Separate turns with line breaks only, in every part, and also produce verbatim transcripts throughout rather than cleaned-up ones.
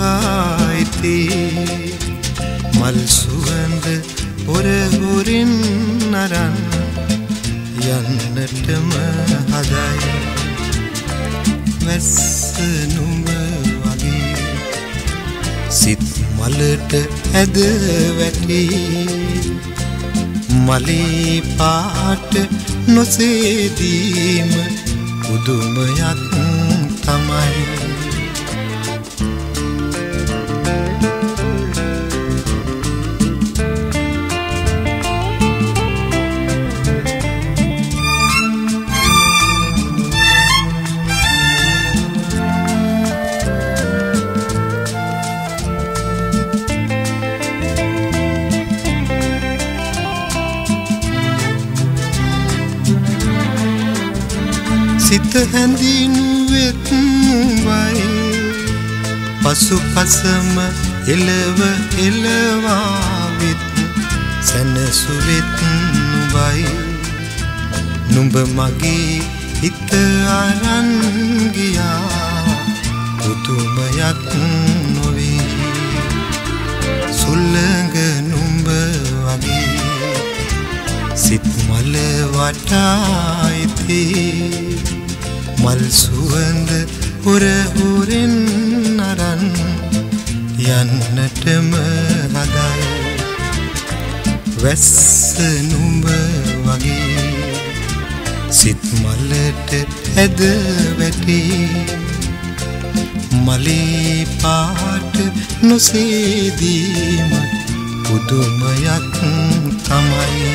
ඇති මල් සුවඳ හොර හොරින් අරන් යන්නටම හදයි වැස්ස නුඹ වගේ සිත් මලට ඇද වැටි මලේ පාට නොසේදීම පුදුමයක් තමයි සිත හැඳින්වෙත් වයි පසු පසම එලව එලවාවිත් සැනසුවෙත් නුබයි නුඹ මගේ හිත අරන් ගියා පුදුමයක් නොවේ සුළඟ නුඹ වගේ සිත් මල වටා ඉතේ මල් සුවඳ හොර හොරින් අරන් යන්නටම හදයි වැස්ස නුඹ වගේ සිත් මලට ඇද වැටි මලේ පාට නොසේදීම පුදුමයක් තමයි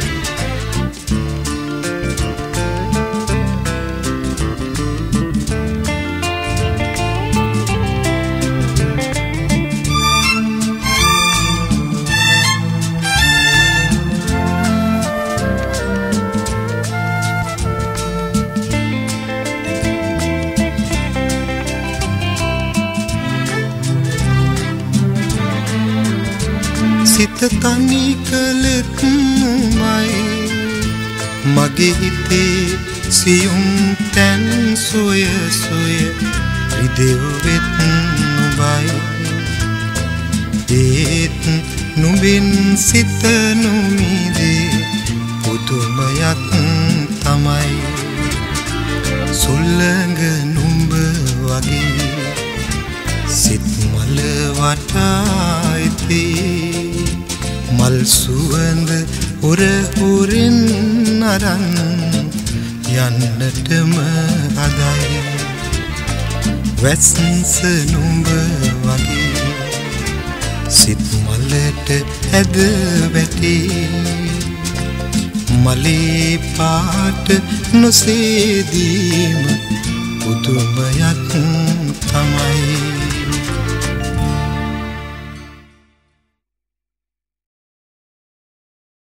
සිත තනි කළෙත් මයි මගේ හිතේ සියුම් තැන් සොය සොය රිදෙව්වෙත් නුඹයි ඒත් නුඹින් සිත නොමිදේ පුදුමයක් තමයි සුළඟ නුඹ වගේ සිත් මල වටා ඉතේ මල් සුවඳ හොර හොරින් අරන් යන්නටම හදයි වැස්ස නුඹ වගේ සිත් මලට ඇද වැටි මලේ පාට නොසේදීම පුදුමයක් තමයි